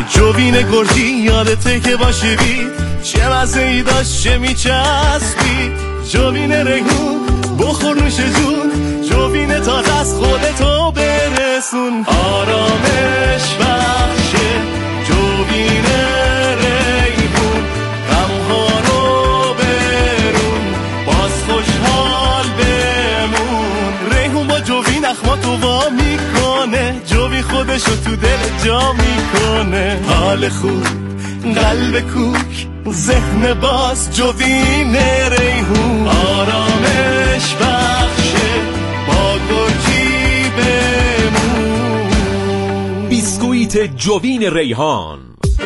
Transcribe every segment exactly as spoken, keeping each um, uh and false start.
جوین گرجی یادته که با شوید چه مزه ای داشت چه میچسبید. جوین ریحون بخور نوش جون، جوین تازه از خودتو برسون. آرامش بخشه جوین ریحون، غمها رو برون باز خوشحال بمون. ریحون با جوین اخماتو وا میکنه، جوین خودشو تو دل جا میکنه. حال خوب قلب کوک ذهن باز جوین ریحون. آرامش بخشه با گرجی بمون. بیسکویت جوین ریحان.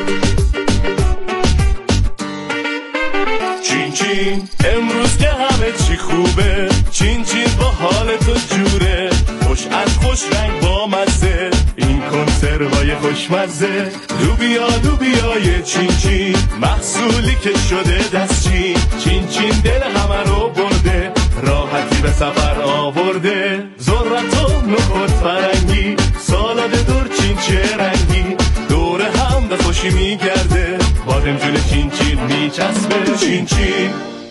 چین چین امروز که همه چی خوبه، چین چین با حال تو جوره. خوش از خوش رنگ با مزه، این کنسروای خوشمزه. لوبیا لوبیای چین چین، محصولی که شده دستچین. چین چین دل همه رو برده، راحتی به سفر آورده. ذرت و نخود فرنگی، سالاد دور چین چه رنگی. دور هم به خوشی میگرده، بادم جون چین چین میچسبه. چین چین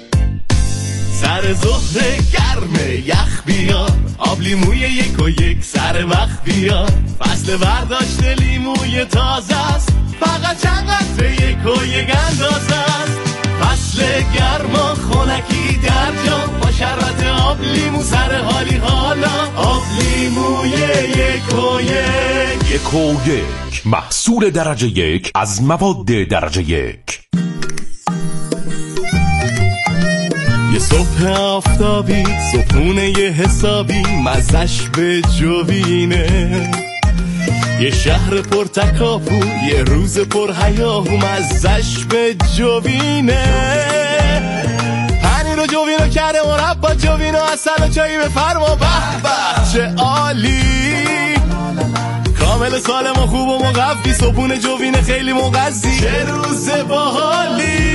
سر ظهر گرمه یخ بیار، آب لیموی یک و یک سر وقت بیار. فصل برداشت لیموی تازه است، فقط چند قطره یک و یک اندازه است. فصل گرما خونکی در جا، با شربت آب لیمو سر حالی حالا. آب لیموی یک و یک. یک و یک محصول درجه یک از مواد درجه یک. یه صبح آفتابی، صبحونه یه حسابی، مزش به جوینه. یه شهر پر تکاپو، یه روز پر هیاهو، مزش به جوینه. پنیر و جوینو کرده مربا، جوینو اصل و چایی بفرما. به به چه عالی، کامل سالم و خوب و مقوی. صبحونه جوینه خیلی مغذی، چه روز باحالی.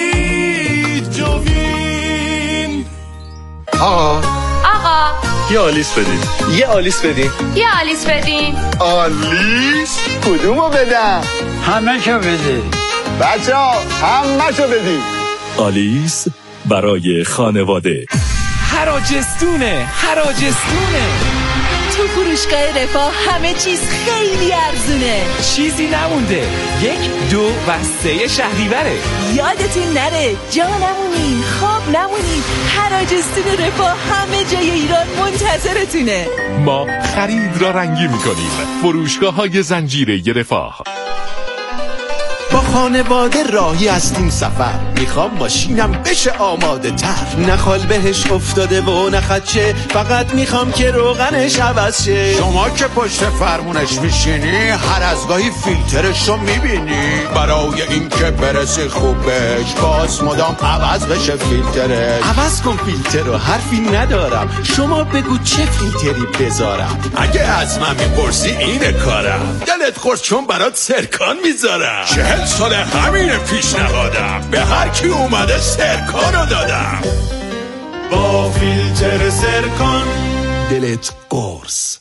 جوین. آقا آقا یه آلیس بدین. یه آلیس بدین. یه آلیس بدین. آلیس؟ کدومو بدم؟ همه شو بدین بچه ها همه شو بدین. آلیس برای خانواده. حراجستونه حراجستونه. تو فروشگاه رفاه همه چیز خیلی ارزونه، چیزی نمونده. یک دو و سه شهریوره. یادتون نره جا نمونین، خواب نمونین. حراجستون رفاه همه جای ایران منتظرتونه. ما خرید را رنگی میکنیم. فروشگاه های زنجیره رفاه. با خانواده راهی هستیم سفر، میخوام ماشینم بشه آماده تر. نخال بهش افتاده و نخدشه، فقط میخوام که روغنش عوض شه. شما که پشت فرمونش میشینی، هر از گاهی فیلترش رو میبینی. برای این که برسی خوبش، باز مدام عوض بشه فیلترش. عوض کن فیلتر رو، حرفی ندارم. شما بگو چه فیلتری بذارم. اگه از من میپرسی اینه کارم، دلت خورد چون برات سرکان میذارم. چهل سال همین پیشنهادم، به هر کی اومده سرکانو دادم. با فیلتر سرکان دلت قرص.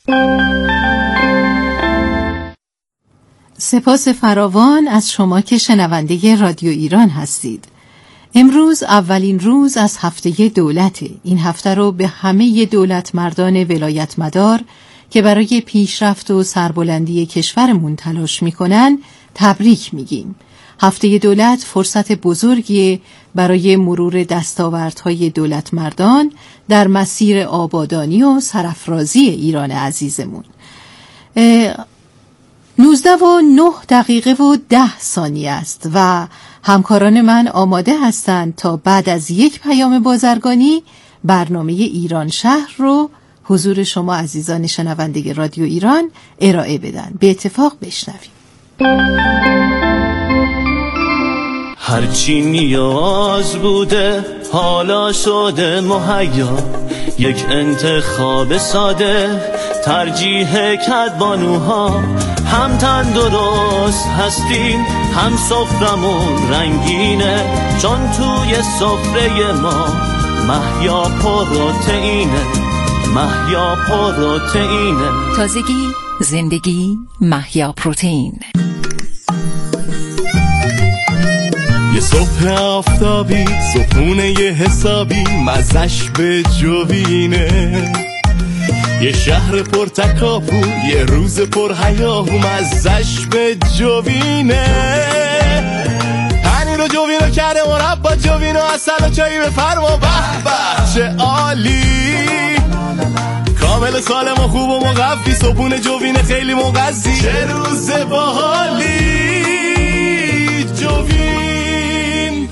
سپاس فراوان از شما که شنونده رادیو ایران هستید. امروز اولین روز از هفته دولته. این هفته رو به همه دولت مردان ولایت مدار که برای پیشرفت و سربلندی کشورمون تلاش میکنن تبریک میگیم. هفته دولت فرصت بزرگی برای مرور دستاوردهای دولت مردان در مسیر آبادانی و سرافرازی ایران عزیزمون. نوزده و نه دقیقه و ده ثانیه است و همکاران من آماده هستند تا بعد از یک پیام بازرگانی برنامه ایران شهر رو حضور شما عزیزان شنونده رادیو ایران ارائه بدن. به اتفاق بشنویم. هرچی نیاز بوده حالا شده مهیا، یک انتخاب ساده ترجیح کدبانوها. هم تندرست هستیم هم سفرمون رنگینه، چون توی سفره ما مهیا پروتئینه، مهیا پروتئینه. تازگی، زندگی، مهیا پروتئین. یه صبح آفتابی صبحونه یه حسابی مزش به جوینه، یه شهر پر تکاپو یه روز پر هیاهو مزش به جوینه. پنیر و جوینو کرده مربا جوینو اصل و چایی به فرما به به چه عالی، کامل سالم و خوب و مقوی صبحونه جوینه خیلی مغذی، چه روز باحالی جوین.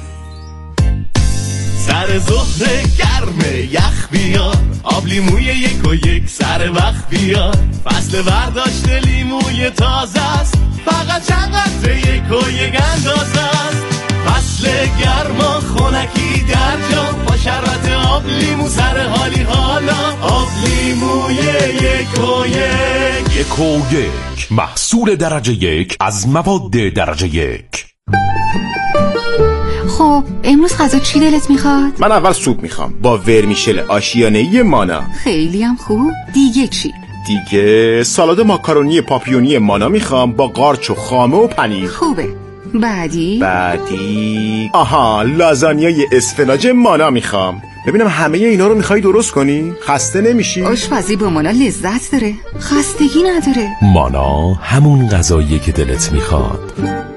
سر ظهر گرمه یخ بیار آب لیموی یک و یک سر وقت بیار، فصل برداشت لیموی تازه است فقط چند قطره یک و یک اندازه است، فصل گرما خونکی در جا با شربت آب لیمو سر حالی حالا، آب لیموی یک و یک. یک و یک محصول درجه یک از مواد درجه یک. خب امروز غذا چی دلت میخواد؟ من اول سوپ میخوام با ورمیشل آشیانه‌ای مانا. خیلی هم خوب. دیگه چی؟ دیگه سالاد ماکارونی پاپیونی مانا میخوام با قارچ و خامه و پنیر. خوبه. بعدی؟ بعدی آها لازانیای اسفناج مانا میخوام. ببینم همه اینا رو میخوای درست کنی؟ خسته نمیشی؟ آشپزی با مانا لذت داره، خستگی نداره. مانا همون غذاییه که دلت میخواد.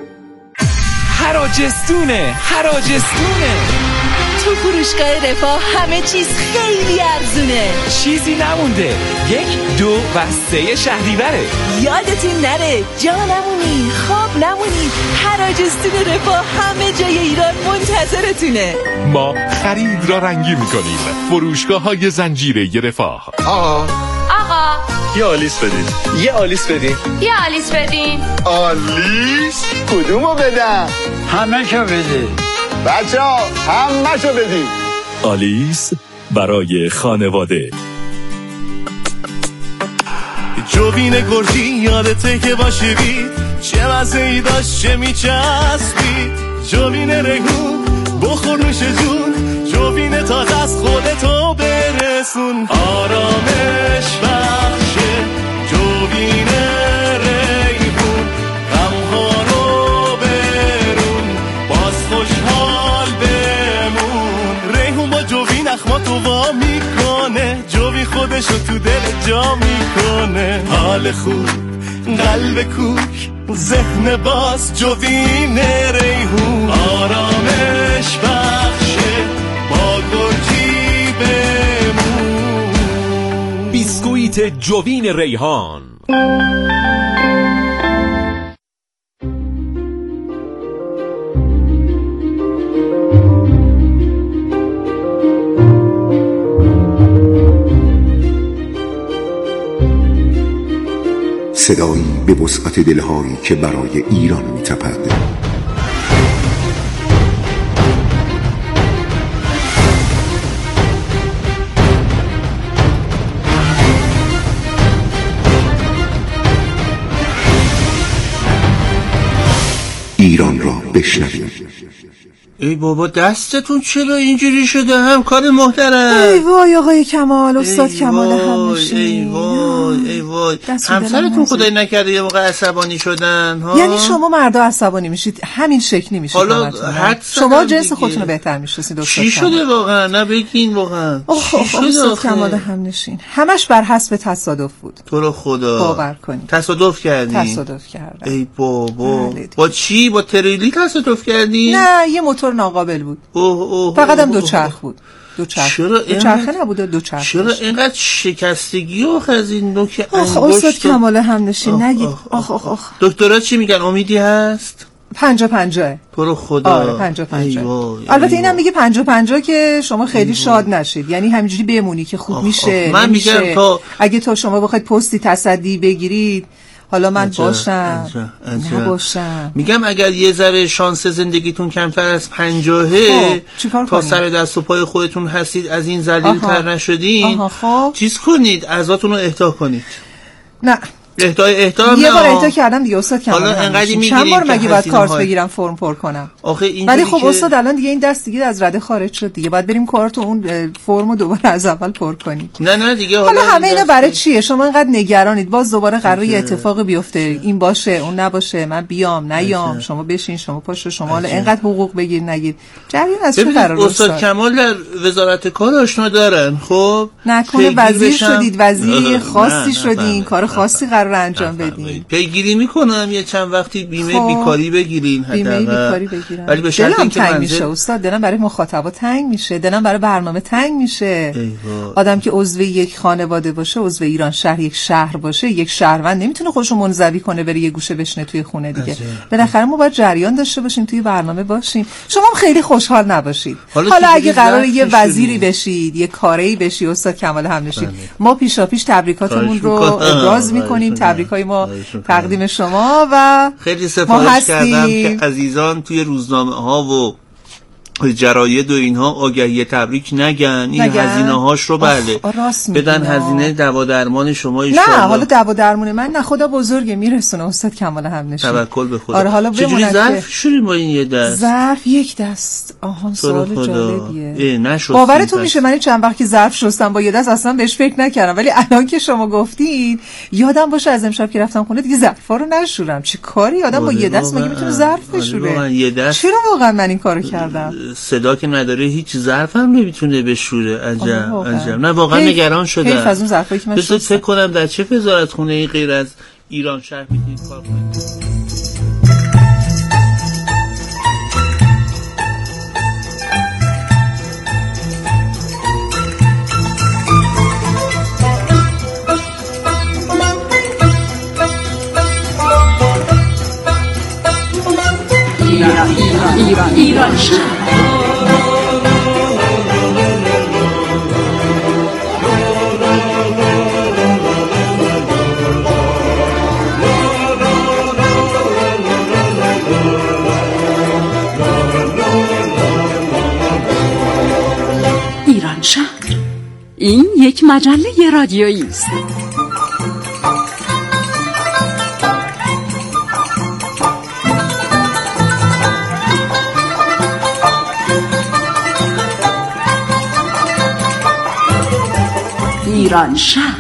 حراجستونه حراجستونه تو فروشگاه رفاه همه چیز خیلی ارزونه، چیزی نمونده. یک دو و سه شهریوره. یادتون نره جا نمونی خواب نمونی، حراجستون رفاه همه جای ایران منتظرتونه. ما خرید را رنگی میکنیم. فروشگاه های زنجیره رفاه. آقا آقا یه آلیس بدین. یه آلیس بدین. یه آلیس بدین. آلیس کدومو بدم؟ همه شو بدین بچه ها همه شو بدین. آلیس برای خانواده. جوین گرجی یادته که باشی بید، چه مزه‌ای داشت چه میچسبید، جوین ریحون بخور نوش جون، جوین تازه از خودتو برسون، آرامش بخشه جوین ریحون، غمها رو برون باز خوشحال بمون، ریحون با جوین اخماتو وا میکنه، جوین خودشو تو دل جا میکنه، حال خوب قلب کوک ذهن باز جوین ریحون، آرامش بخشه با گرجی بمون. بیسکویت جوین ریحان. صدایی به وسعت دلهایی که برای ایران می‌تپد. ایران را بشنویم. ای بابا دستتون چرا اینجوری شده همکار محترم؟ ای وای آقای کمال، استاد کمال همنشین. ای وای ای وای همسرتون خدای نکرده یه موقع عصبانی شدن ها؟ یعنی شما مردا عصبانی میشید همین شکلی میشید؟ حالا شما جنس خودتون رو بهتر میشناسید استاد. چی شده واقعا؟ نه بگین واقعا چی شده استاد کمال همنشین؟ همش بر حسب تصادف بود. تو رو خدا باور کنید. تصادف کردین؟ تصادف کردم. ای بابا با چی؟ با تریلی تصادف کردین؟ نه یه موتور ناقابل بود. اوه اوه فقط هم دو چرخ بود. دو چرخ. چرا دو چرخه نبوده دو چرخ. چرا اینقدر شکستگی و از این نوک انگشت؟ آخ استاد کمال همنشین نگید. آخ آخ آخ. دکترا چی میگن؟ امیدی هست؟ پنجا پنجاه. برو خدا. آره پنجا پنجاه. البته اینم میگه پنجا پنجاه که شما خیلی شاد نشید، یعنی همینجوری بمونی که خوب آخ میشه. آخ. من میگم تا اگه تا شما بخواید پستی تصدی بگیرید حالا من عجب. باشم عجب. عجب. نه باشم. میگم اگر یه ذره شانس زندگیتون کمتر از پنجاهه تا سر دست و پای خودتون هستید از این ذلیل تر نشدین چیز کنید عزاتون رو اهدا کنید. نه اهدای احترام یه بار اهدا کردم دیگه استاد کمال. حالا انقدر میگیریم چند بار مگه باید کارت های... بگیرم فرم پر کنم؟ آخه این ولی خب که... استاد الان دیگه این دست دیگه از رده خارج شد دیگه، باید بریم کارت اون فرمو دوباره از اول پر کنیم. نه نه دیگه حالا, حالا همه اینا برای چیه؟ شما انقدر نگرانید باز دوباره قراره یه اتفاقی بیفته، این باشه اون نباشه، من بیام نیام، شما بشین شما پاشو، شما حالا انقدر حقوق بگیر نگیر. جریان از چه قراره؟ استاد کمال در وزارت کار آشنا دارن. خب نکنه وزیر شدید، وزیر خاصی شدین، کار خاصی قرار انجام بدین. پیگیری میکنم یه چند وقتی بیمه خب. بیکاری بگیرین حداقل. بیمه بیکاری بگیرن. ولی به شرط اینکه تنگ میشه استاد، دلم برای مخاطبا تنگ میشه، دلم برای برنامه تنگ میشه. آدم که عضو یک خانواده باشه، عضو ایران شهر یک شهر باشه، یک شهروند نمیتونه خودشو منزوی کنه بره یه گوشه بشینه توی خونه دیگه. بالاخره ما باید جریان داشته باشیم، توی برنامه باشیم. شما هم خیلی خوشحال نباشید. حالا, حالا اگه قراره یه وزیری بشید، یه کاره‌ای بشی استاد کمال همنشین، ما پیشاپیش تبریکاتمون رو ابراز میکنیم. تبریکای ما تقدیم شما و خیلی سفارش کردم که عزیزان توی روزنامه ها و جراید و اینها آگهی تبریک نگن، این هزینه هاش رو بله بدن، هزینه دوا درمان شما ان نه حالا دوا درمان من نه خدا بزرگه میرسونه استاد کمال همنشین. توکل به خدا. آره حالا چجوری ظرف شوری با این یه دست؟ ظرف یک دست. آها سوال جالبیه. نشد باورتون میشه من چند وقت که ظرف شستم با یه دست اصلا بهش فکر نکردم، ولی الان که شما گفتین یادم باشه از امشب که رفتم خونه دیگه ظرفا رو نشورم. چه کاری آدم با یه دست مگه میتونه ظرف بشوره؟ چرا واقعا من این کارو کردم؟ صدا که نداره هیچ ظرف هم نمیتونه بشوره. عجب عجب. نه واقعا نگران شدم. حیف از اون ظرفایی که من شستم. فکر کنم در چه وزارتخونه ای غیر از ایران شهر میتونید کار کنید. ایران ایران ایران شهر. ایران شهر این یک مجله رادیویی است. ایران شهر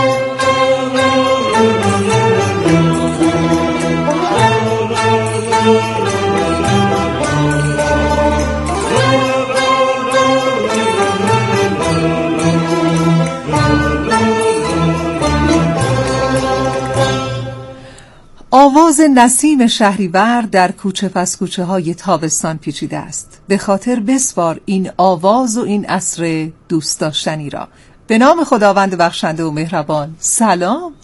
آواز نسیم شهریور در کوچه پس کوچه های تابستان پیچیده است. به خاطر بسپار این آواز و این عصر دوست داشتنی را. به نام خداوند بخشنده و مهربان. سلام.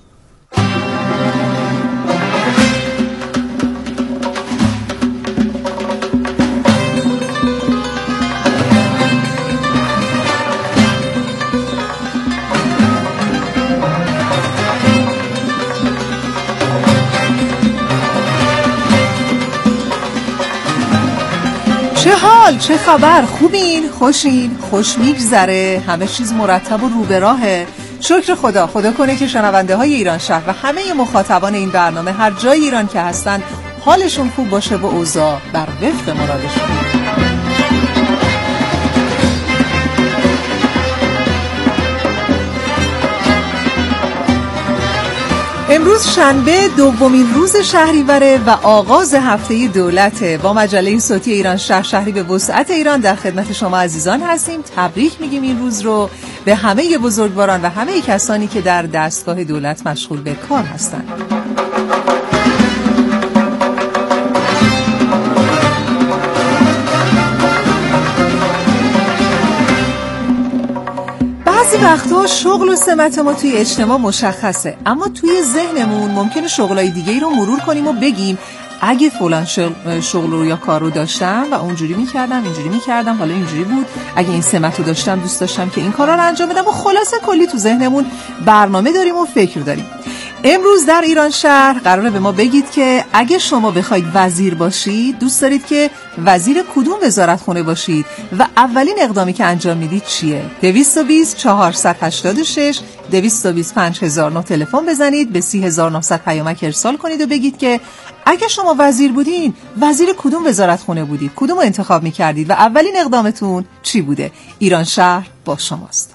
چه حال؟ چه خبر؟ خوبین؟ خوشین؟ خوش میگذره؟ همه چیز مرتب و رو به راهه؟ شکر خدا. خدا کنه که شنونده های ایران شهر و همه مخاطبان این برنامه هر جای ایران که هستن حالشون خوب باشه و اوضاع بر وفق مرادشون. امروز شنبه دومین روز شهریوره و آغاز هفته دولته. با مجله صوتی ایران شهر شهری به وسعت ایران در خدمت شما عزیزان هستیم. تبریک میگیم این روز رو به همه بزرگواران و همه کسانی که در دستگاه دولت مشغول به کار هستند. بعضی وقتا شغل و سمت ما توی اجتماع مشخصه، اما توی ذهنمون ممکنه شغلای دیگه رو مرور کنیم و بگیم اگه فلان شغل رو یا کار رو داشتم و اونجوری میکردم اینجوری میکردم حالا اینجوری بود، اگه این سمت رو داشتم دوست داشتم که این کارا رو انجام بدم و خلاصه کلی تو ذهنمون برنامه داریم و فکر داریم. امروز در ایران شهر قراره به ما بگید که اگه شما بخواید وزیر باشید دوست دارید که وزیر کدوم وزارتخونه باشید و اولین اقدامی که انجام میدید چیه؟ دویست و بیست چهارصد و هشتاد و شش دویست و بیست پنج هزار و نه تلفن بزنید، به سی هزار و نهصد پیامک ارسال کنید و بگید که اگه شما وزیر بودین وزیر کدوم وزارتخونه بودید، کدوم رو انتخاب میکردید و اولین اقدامتون چی بوده؟ ایران شهر با شماست.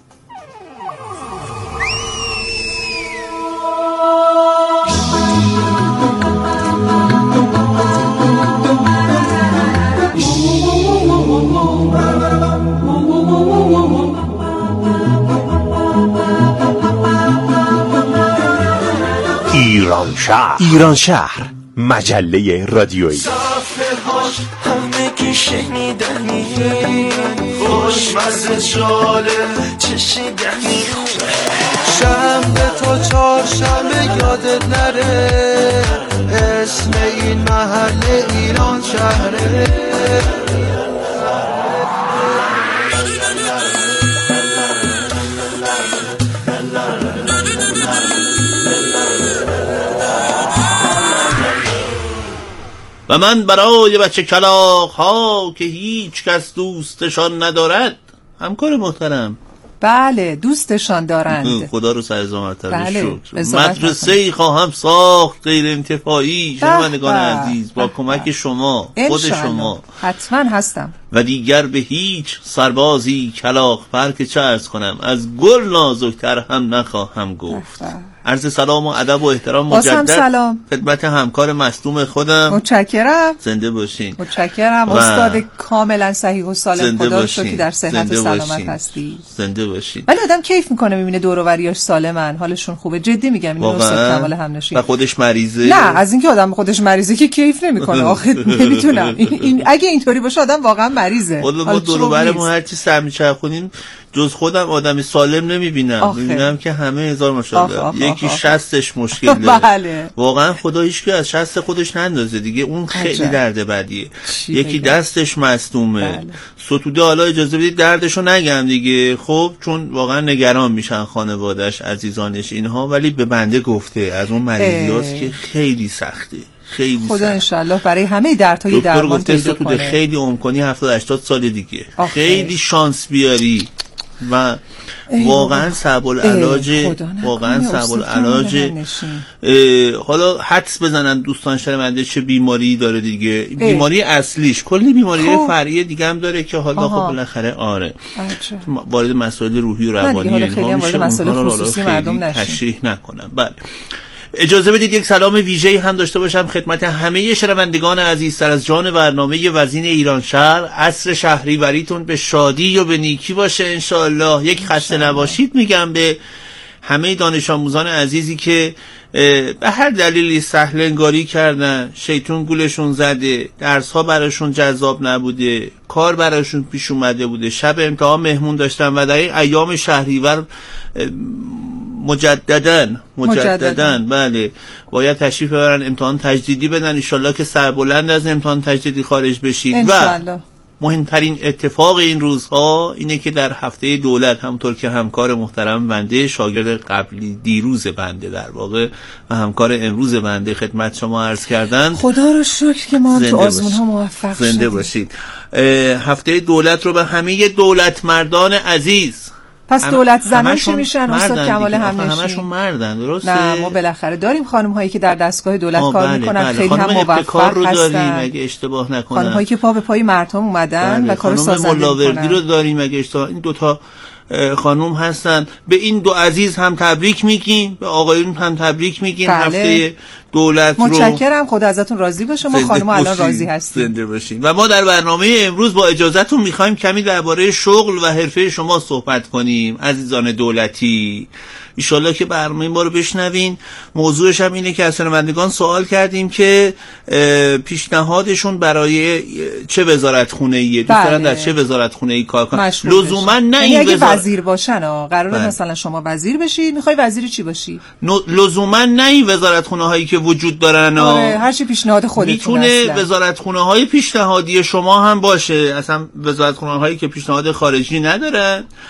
ایران شهر ایران شهر مجله رادیویی. صفحه‌هاش همگی شنیدنی، خوشمزه جاله چشیدنی، شنبه تا چهارشنبه یادت نره، اسم این محله ایران شهره. و من برای بچه کلاغ ها که هیچ کس دوستشان ندارد، همکار محترم، بله دوستشان دارند، خدا رو سر زامت بله. شکر، مدرسه ای خواهم ساخت غیر انتفاعی، شنوندگان عزیز، با کمک شما، خود شما حتما هستم و دیگر به هیچ سربازی کلاغ پر که چه عرض کنم، از گل نازکتر هم نخواهم گفت. عرض سلام و ادب و احترام مجدد سلام خدمت همکار مصدوم خودم. متشکرم. زنده باشین. متشکرم. استاد کاملا صحیح و سالم، خدا رو شکر که در صحت و سلامت باشین. هستی. زنده باشین. ولی آدم کیف میکنه میبینه دور و بریاش سالمن، حالشون خوبه، جدی میگم. این استاد کمال همنشین و خودش مریضه. نه از اینکه آدم خودش مریضه که کیف نمیکنه. آخه نمیتونم این, این اگه اینطوری باشه آدم واقعا مریضه. ما دور و برمون هر چی سر میچرخونیم جز خودم آدم سالم نمیبینم، میبینم که همه هزار ماشاءالله. یکی شصتش مشکل داره. بله. واقعا خدا هیچ کی از شصت خودش نندازه دیگه، اون خیلی درد بدیه. یکی بگم. دستش مصدومه. بله. ستوده، حالا اجازه بدید دردشو نگم دیگه، خب چون واقعا نگران میشن خانواده‌اش، عزیزانش اینها، ولی به بنده گفته از اون مریضیاست که خیلی سخته. خیلی خدا انشالله برای همه دردهای درمان پیدا کنه. خیلی عمر کنی هفتاد هشتاد سال دیگه. خیلی شانس بیاری و واقعا صعب العلاج، واقعا صعب العلاج. حالا حدس بزنن دوستان شنونده چه بیماری داره دیگه. ای. بیماری اصلیش کلی بیماری فرعی دیگه هم داره که حالا خب بالاخره آره وارد مسائل روحی و روانی اینها میشه، اونها رو حالا خیلی تشریح نکنم. بله اجازه بدید یک سلام ویژه‌ای هم داشته باشم خدمت همه شنوندگان عزیزتر از جان برنامه وزین ایران شهر. عصر شهریوریتون به شادی و به نیکی باشه انشاءالله. یک خسته نباشید میگم به همه دانش آموزان عزیزی که به هر دلیلی سهل انگاری کردن، شیطون گولشون زده، درس ها براشون جذاب نبوده، کار براشون پیش اومده بوده، شب امتحان مهمون داشتن و در این ایام شهریور مجددن مجددن بله باید تشریف ببرن امتحان تجدیدی بدن، انشالله که سربلند از امتحان تجدیدی خارج بشید. و مهمترین اتفاق این روزها اینه که در هفته دولت همونطور که همکار محترم بنده، شاگرد قبلی دیروز بنده در واقع و همکار امروز بنده خدمت شما عرض کردن، خدا رو شکر که ما تو آزمون ها موفق شدیم. زنده باشید. هفته دولت رو به همه دولت مردان عزیز، پس دولت زنان چی میشن استاد کمال همنشین؟ همشون مردن درسته؟ نه ما بالاخره داریم خانم هایی که در دستگاه دولت کار بله میکنن، بله. خیلی هم موفق رو هستن. داریم اگه اشتباه نکنم. خانم هایی که پا به پای مردم اومدن بله. و کارو سازنده میکنن. خانم رو داریم اگه اشتباه. این دوتا خانم هستن. به این دو عزیز هم تبریک میگیم، به آقایون هم تبریک میگیم. بله. هفته دولت رو متشکرم، خدا ازتون راضی باشه. ما خانم الان راضی هستیم. زنده باشین. و ما در برنامه امروز با اجازهتون میخوایم کمی درباره شغل و حرفه شما صحبت کنیم عزیزان دولتی. ایشالله که برنامه ما رو بشنوین. موضوعش هم اینه که از شنوندگان سوال کردیم که پیشنهادشون برای چه وزارتخونه‌ایه، دوست دارن در چه وزارتخونه‌ای کار کنن. لزوما نه این اگه وزارت... وزیر باشن ها قراره بله. مثلا شما وزیر بشید، میخوای وزیر چی باشی؟ لزوما نه این وزارتخونه‌هایی که وجود دارن ها. آره هر چی پیشنهاد خودتون میتونه وزارتخونه‌های پیشنهادی شما هم باشه، اصلا وزارتخونه‌هایی که پیشنهاد خارجی ندارن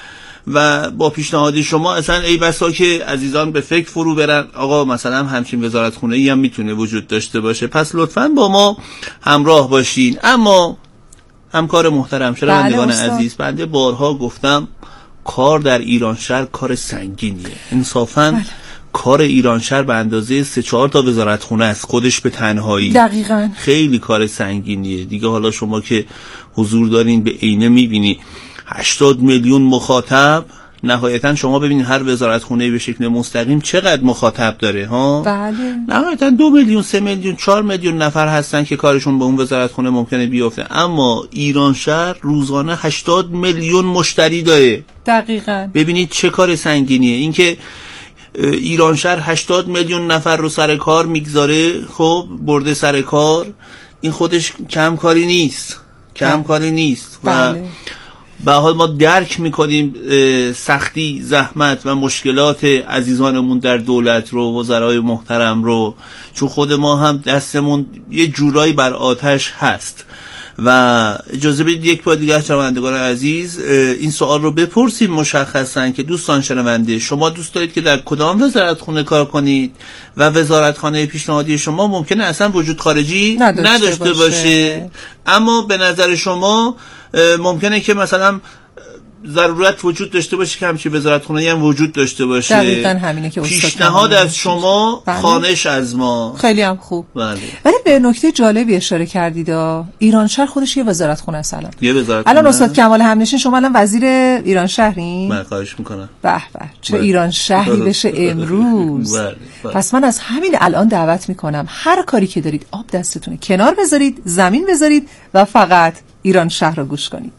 و با پیشنهاد شما اصلا ای بسا که عزیزان به فکر فرو برن آقا مثلا همچین وزارتخونه ای هم میتونه وجود داشته باشه. پس لطفاً با ما همراه باشین. اما همکار محترم شنوندگان عزیز، بنده بارها گفتم کار در ایران شهر کار سنگینیه. انصافاً بله. کار ایران شهر به اندازه سه چهار تا وزارتخونه است خودش به تنهایی. دقیقاً. خیلی کار سنگینیه دیگه. حالا شما که حضور دارین به عینه میبینی هشتاد میلیون مخاطب. نهایتا شما ببینید هر وزارتخونه به شکل مستقیم چقدر مخاطب داره ها. بله. نهایتا دو میلیون سه میلیون چهار میلیون نفر هستن که کارشون به اون وزارتخونه ممکنه بیفته. اما ایران شهر روزانه هشتاد میلیون مشتری داره. دقیقاً. ببینید چه کار سنگینیه این که ایران شهر هشتاد میلیون نفر رو سر کار میگذاره. خب برده سر کار، این خودش کم کاری نیست، کم کاری نیست. و به حال ما درک میکنیم سختی، زحمت و مشکلات عزیزانمون در دولت رو، وزرای محترم رو، چون خود ما هم دستمون یه جورایی بر آتش هست. و اجازه بدید یک بار دیگه شنوندگان عزیز این سوال رو بپرسیم مشخصا که دوستان شنونده شما دوست دارید که در کدام وزارتخونه کار کنید و وزارتخانه پیشنهادی شما ممکنه اصلا وجود خارجی نداشته, نداشته باشه. باشه اما به نظر شما ممکنه که مثلا ضرورت وجود داشته باشه که همچین وزارتخونه‌ای هم وجود داشته باشه. دقیقاً همینه که پیشنهاد از شما، بله. خانش از ما. خیلی هم خوب. بله. ولی به نکته جالبی اشاره کردید. ایران شهر خودش یه وزارتخونه است الان. یه وزارتخونه. الان استاد کمال همنشین شما الان وزیر ایران شهرین؟ من خواهش میکنم. به به. چه ایران شهری بشه امروز. بله. بله. پس من از همین الان دعوت میکنم هر کاری که دارید آب دستتونه کنار بذارید، زمین بذارید و فقط ایران شهر رو گوش کنید.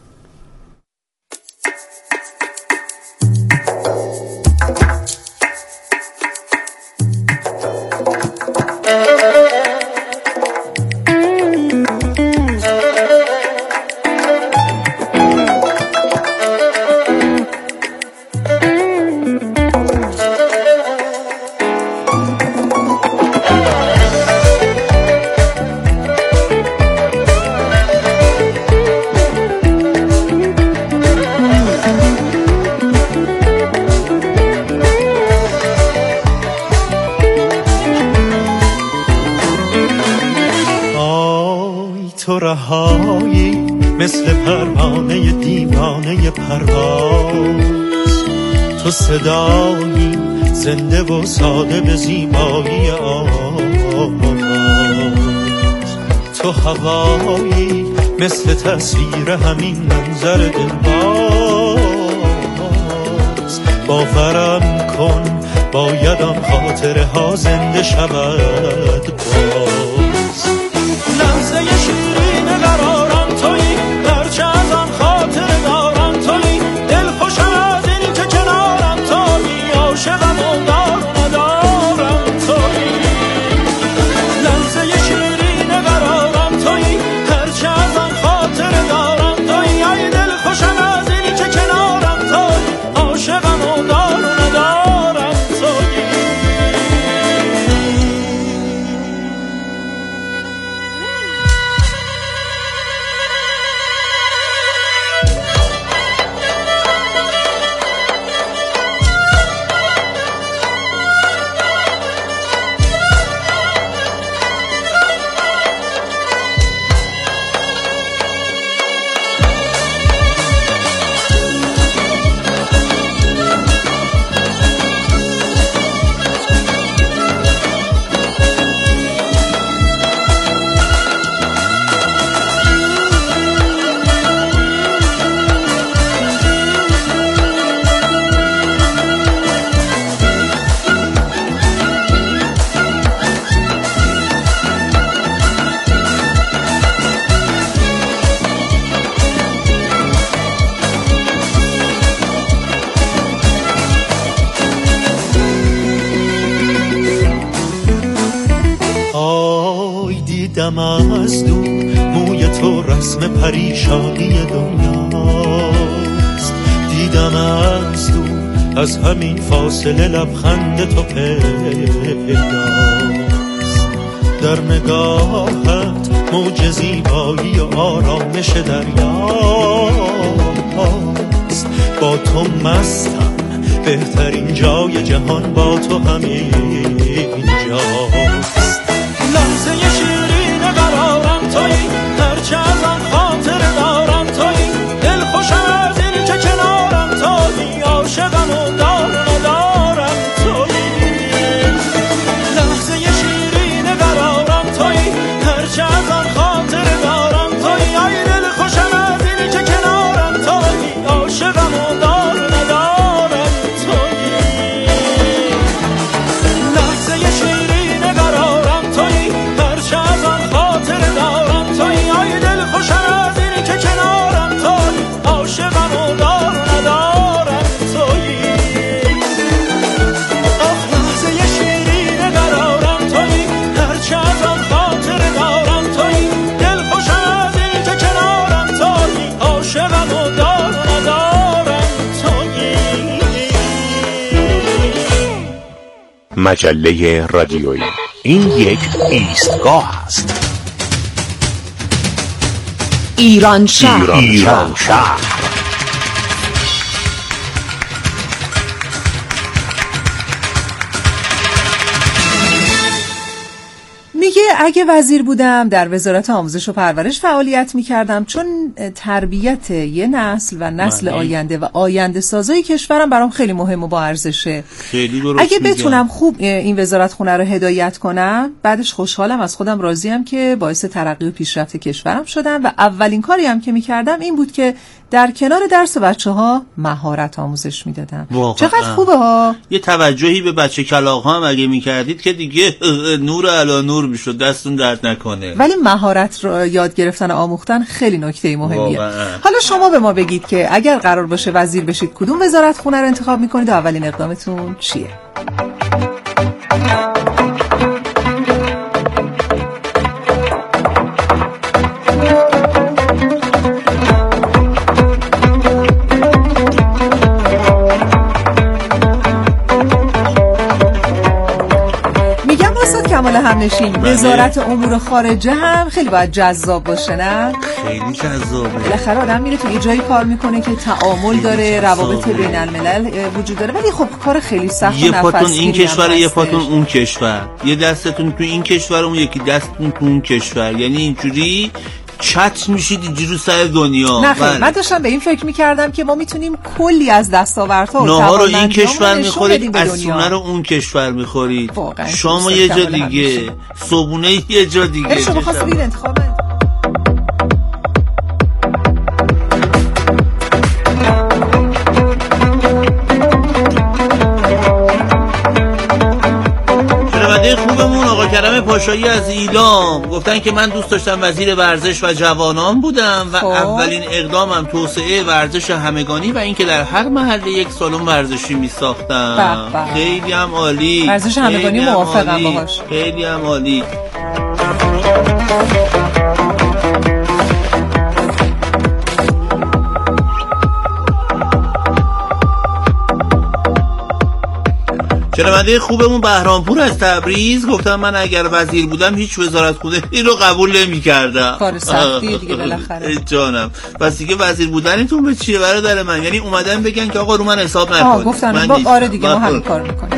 مثل پروانه دیوانه پرواز، تو صدایی زنده و ساده به زیبایی آواز، تو هوایی مثل تصویر همین منظر دلباز. باورم کن باید آن خاطره ها زنده شود باز. لحظه شیرین قرارم تویی، هرچه از آن خاطر دارم تویی، دل خوشم از این که کنارم تویی، عاشقم و دار و ندارم تویی. لحظه شیرین قرارم تویی، هرچه از آن خاطر دارم تویی، ای دل خوشم از این که کنارم تویی، عاشقم و دار و ندارم تویی. دیدم از دور موی تو رسم پریشانی دنیاست، دیدم از دور از همین فاصله لبخند تو پیداست، در نگاهت موج زیبایی و آرامش دریاست، با تو مستم، بهترین جای جهان با تو همین جاست. لحظه شیرین قرارم تویی، هرچه از آن خاطر دارم تویی، دل خوشم از این که کنارم تویی، عاشقم و دار ندارم تویی. لحظه شیرین قرارم تویی، هرچه از آن خاطر دارم تویی، آی دل خوشم از این که کنارم تویی، عاشقم و دار ندارم تویی. لحظه شیرین قرارم تویی، هرچه از آن خاطر دارم تویی، آی دل خوشم از این که کنارم تویی، عاشقم و دار ندارم تویی. آخ لحظه شیرین قرارم تویی، هرچه از آن خاطر دارم تویی، دل خوشم از این که کنارم تویی، عاشقم و دار ندارم تویی. مجله رادیویی، این یک ایستگاه است. ایران شهر. ایران, ایران شهر. میگه اگه وزیر بودم در وزارت آموزش و پرورش فعالیت میکردم، چون تربیت یه نسل و نسل معنی. آینده و آینده سازای کشورم برام خیلی مهم و با ارزشه. خیلی درست اگه میگم. بتونم خوب این وزارت خونه رو هدایت کنم، بعدش خوشحالم، از خودم راضیم که باعث ترقی و پیشرفت کشورم شدم و اولین کاری هم که میکردم این بود که در کنار درس بچه ها مهارت آموزش میدادم. چقدر خوبه ها. یه توجهی به بچه کلاغ ها هم اگه میکردید که دیگه نور علی نور میشد، دستون درد نکنه. ولی مهارت رو یاد گرفتن و آموختن خیلی نکته مهمیه. حالا شما به ما بگید که اگر قرار باشه وزیر بشید کدوم وزارت خونه رو انتخاب میکنید و اولین اقدامتون چیه؟ کمال همنشین، وزارت امور خارجه هم خیلی باید جذاب باشه، نه؟ خیلی جذابه. بالاخره آدم میره تو یه جایی کار میکنه که تعامل داره، روابط بین الملل وجود داره، ولی خب کار خیلی سخت و یه پاتون این کشور، یه پاتون هستش. اون کشور، یه دستتون تو این کشور، اون یکی دستتون تو اون کشور، یعنی اینجوری چت میشید اینجوری سر دنیا. نه خیلی من داشتم به این فکر میکردم که ما میتونیم کلی از دستاوردها و نهار رو این کشور میخورید، اسونه رو اون کشور میخورید، شما یه جا دیگه، صبونه یه جا دیگه. شما خواسته بگید انتخاب خوبمون آقا کرم پاشایی از ایلام گفتن که من دوست داشتم وزیر ورزش و جوانان بودم و خواه. اولین اقدامم توسعه ورزش همگانی و اینکه در هر محله یک سالن ورزشی می ساختم. خیلی هم عالی. ورزش همگانی موافقم باهاش. خیلی هم عالی. شنونده خوبمون بهرامپور از تبریز گفتم من اگر وزیر بودم هیچ وزارت خونه این رو قبول نمی کردم. کار سختیه دیگه بالاخره. جانم. پس دیگه وزیر بودنتون به چیه برادر من؟ یعنی اومدن بگن که آقا رو من حساب نکنید. آه گفتن با آره دیگه ما همین کار میکنیم.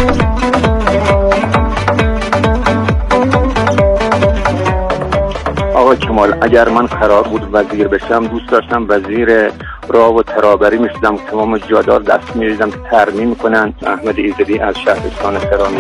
آقا کمال اگر من قرار بود وزیر بشم دوست داشتم وزیر راه و ترابری میشدم، تمام جادار دست میریزم که ترمیم کنن. احمد ایزدی از شهرستان تهران.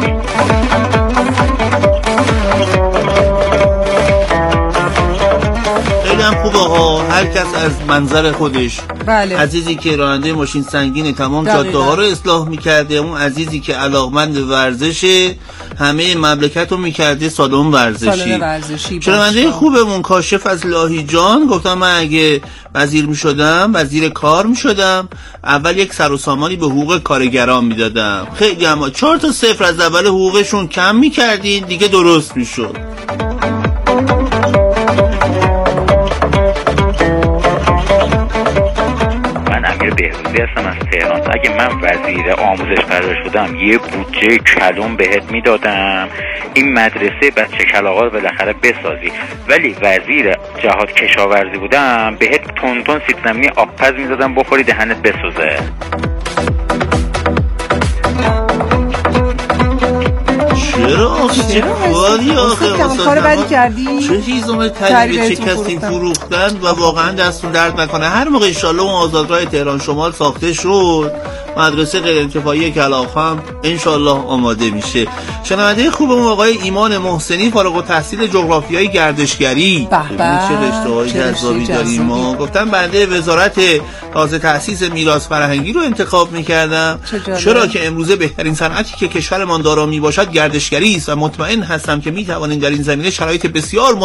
خیلی هم خوبه ها، هر کس از منظر خودش. بله. عزیزی که راننده ماشین سنگین تمام جاده ها رو اصلاح میکرده، اون عزیزی که علاقمند ورزشه همه مملکت رو میکرده سالن ورزشی. سالن ورزشی. شنونده خوبمون کاشف از لاهیجان گفتم من اگه وزیر میشدم، وزیر کار میشدم، اول یک سر و سامانی به حقوق کارگران میدادم. خیلی اما چهار تا صفر از اول حقوقشون کم میکردین دیگه درست میشد. بهروزی هستم از تهران. اگه من وزیر آموزش پرورش بودم یه بودجه کلون بهت میدادم، این مدرسه بچه کلاغا رو بالاخره بسازی. ولی وزیر جهاد کشاورزی بودم بهت تون تون سیب زمینی آبپز میدادم بخوری دهنت بسوزه. چرا آخه چه کاری آخه کار بدی کردی؟ چه هیزم تری به شکستین فروختن و واقعا دستون درد نکنه. هر موقع انشالله اون آزادراه تهران شمال ساخته شد مدرسه غیر انتفاعی کلاغ هم انشالله آماده میشه. شنونده خوبمون آقای ایمان محسنی فارغ التحصیل جغرافیای گردشگری. ببین چه رشته‌های جذابی داریم ما. گفتن بنده وزارت تازه تأسیس میراث فرهنگی رو انتخاب میکردم چرا که امروزه بهترین صنعتی که کشورمان دارا میباشد گردشگری است و مطمئن هستم که میتوانیم در این زمینه شرایط بسیار